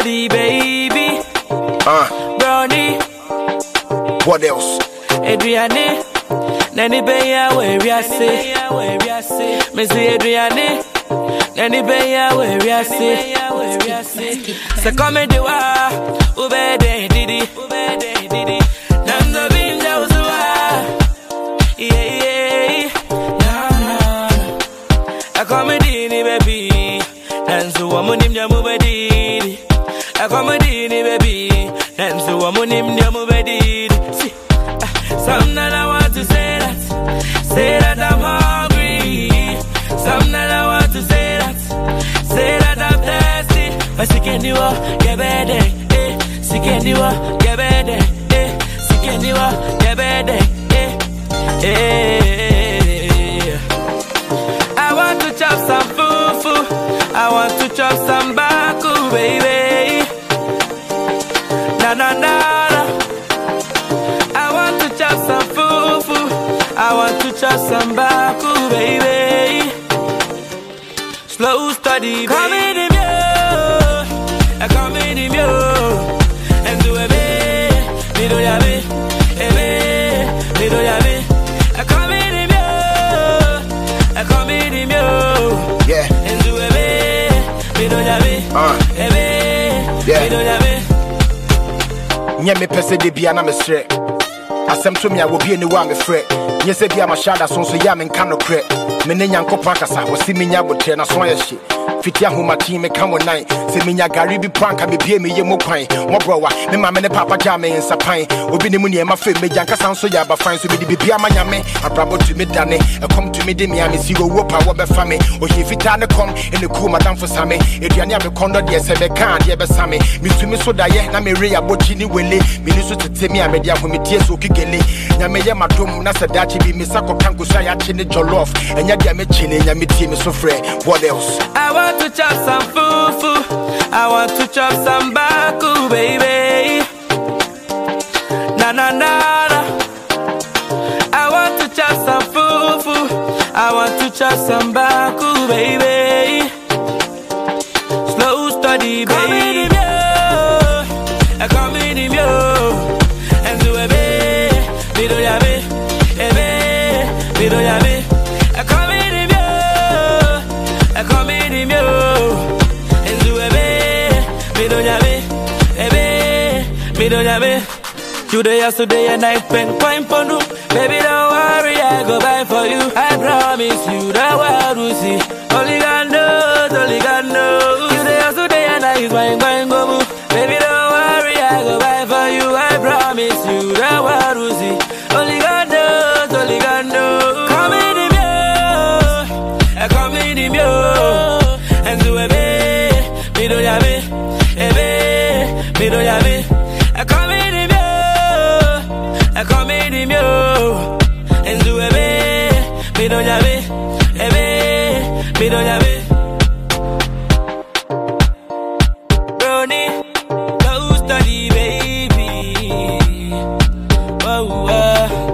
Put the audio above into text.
study, baby. Brownie. What else? Adriane. Nani beya where we say. Missy Adriane. Nani beya where we say. So come in the wa. Ubede didi. Nando binja uzwa. Yeah. Nah. I come in the baby. Nanzo wamunim jamubedi. I come in the baby. Nanzo wamunim jamubedi. See, some that I want to say that I'm hungry. Some that I want to say that I'm thirsty. But she can't do what, get better, eh? She can't do what, get better, eh? She can't do what, get better, eh? I want to chop some fufu. I want to chop some baku, baby. Na. I want to chop some fufu. I want to chop some baku, baby. Slow study, baby. Come in him, yo. Come in him, yo. And do a bit. Me do ya be. Me do ya be. Come in him, yo. Come in him, yo. Yeah. And do a bit. Me do ya be. Me do ya be. Nyame pese de bia na me sre. Asem to me a wo bia ni wa me frɛ. Nye se bia ma shada so ya me nka no krɛ. Me ne nyankopɔ akasa wo si me nya botre na so ya hye. Fiti ahoma ti me ka mo nan. Se me nya gari bi pranka me bia me ye mo kwan. Mo browa me ma me ne papa ja me nsapan. Obi ne mu ne ma fe me jankasa so ya ba fan so me di bia ma nyame. Abrabo to me dane. E kom to me de me am si wo pa wo be fa me. O he fita ne kom e ne ku madam fo same. Eduane am kondo de se be kan de be same. Me tu me so da ye na me re ya bochi ni wele. Me ni so tete me am de ahome tie so kigele. Nyame ye madom na se dachi bi me sako kanko sha ya chi ne jollof. Enya de me chi ne nyame tie me so frɛ. What else? I want to chop some fufu. I want to chop some baku, baby. Na. I want to chop some fufu. I want to chop some baku, baby. Slow study, baby. Come in him, yo. Come in him, yo. And do a bit. Me do ya be. Me do ya be. Come in him, yo. Come in him, yo. And do a bit. Me do ya be. Me do ya be. Today, yesterday, and I spend time for you. Baby, don't worry, I go buy for you. I promise you the world will see. Only God knows, only God knows. Today, yesterday, and I is going go move. Baby, don't worry, I go buy for you. I promise you the world will see. Only God knows, only God knows. Come in him, yo. Come in him, yo. And do a bit. Me do ya be. Me do ya be. Come in him, yo. Come in him, yo. And do a bit. Me do ya be. Me do ya be. Brownie, go study, baby. Oh.